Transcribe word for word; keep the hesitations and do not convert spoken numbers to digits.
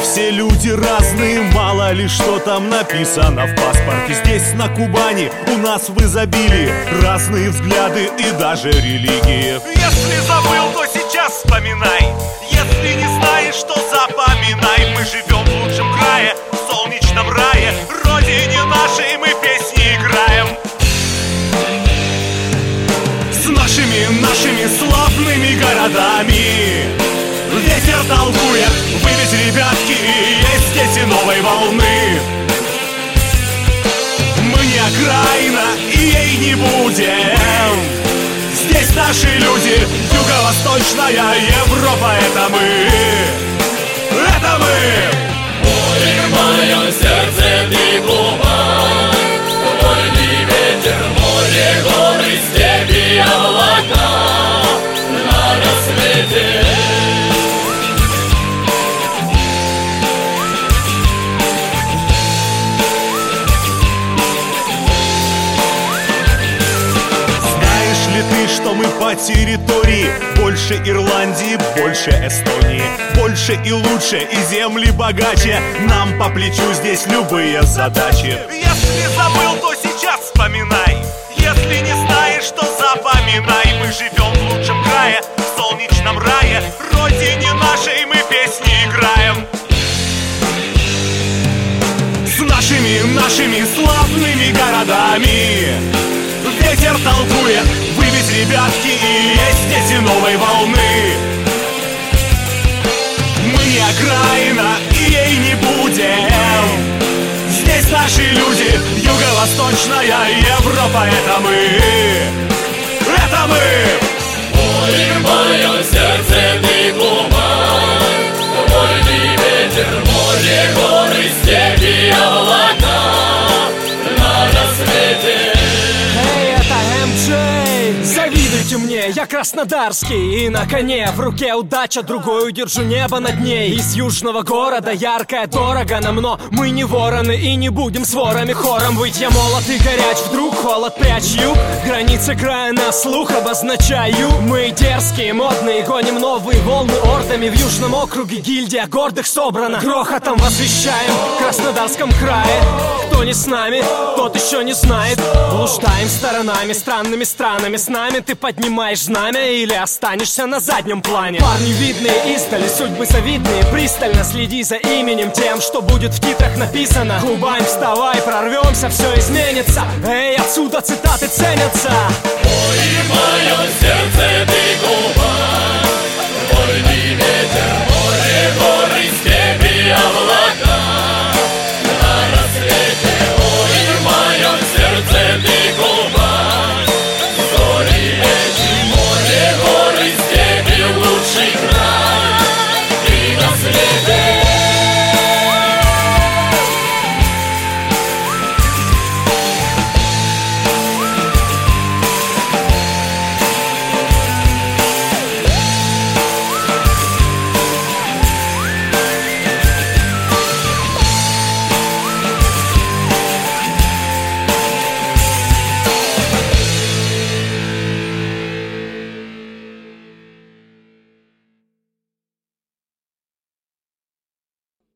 все люди разные, мало ли что там написано в паспорте. Здесь, на Кубани, у нас в изобилии разные взгляды и даже религии. Если забыл, то сейчас вспоминай. Если не знаешь, то запоминай. Мы живем в лучшем крае, в солнечном рае, родине нашей мы песни играем. С нашими, нашими славными городами ветер толкует, вы ведь, ребятки, есть дети новой волны. Мы не окраина и ей не будем. Здесь наши люди, юго-восточная Европа, это мы, это мы. Море в моем сердце ты глубок, вольный ветер, море, горы, степи, облака на рассвете. Что мы по территории больше Ирландии, больше Эстонии, больше и лучше, и земли богаче. Нам по плечу здесь любые задачи. Если забыл, то сейчас вспоминай. Если не знаешь, то запоминай. Мы живем в лучшем крае, в солнечном рае, родине нашей мы песни играем. С нашими, нашими славными городами ветер толкует, вы ведь, ребятки, и есть дети новой волны. Мы не окраина и ей не будем. Здесь наши люди, юго-восточная Европа, это мы, это мы. Море в моем сердце ты глубок, вольный ветер, море, горы, степи, облака на рассвете. Завидуйте мне, я краснодарский, и на коне в руке удача, другой удержу небо над ней. Из южного города яркое дорого нам, но мы не вороны и не будем с ворами хором выть. Я молод и горяч, вдруг холод прячь юг, границы края на слух обозначаю. Мы дерзкие, модные, гоним новые волны ордами. В южном округе гильдия гордых собрана, грохотом возвещаем в Краснодарском крае. Кто не с нами, тот еще не знает. Блуждаем сторонами, странными странами. С нами ты поднимаешь знамя или останешься на заднем плане. Парни видные издали, судьбы завидные. Пристально следи за именем, тем, что будет в титрах написано. Кубань, вставай, прорвемся, все изменится. Эй, отсюда цитаты ценятся. Ой, в моем сердце ты Кубань.